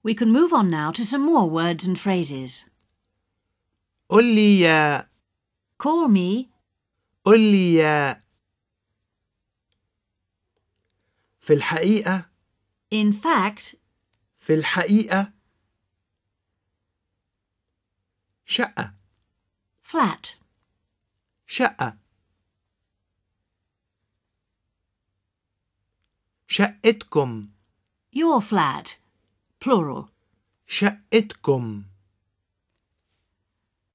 We can move on now to some more words and phrases. قل لي يا. Call me. قل لي يا. في الحقيقة. In fact. في الحقيقة. شقة. Flat. شقة. شقتكم. Your flat. Plural. شقتكم.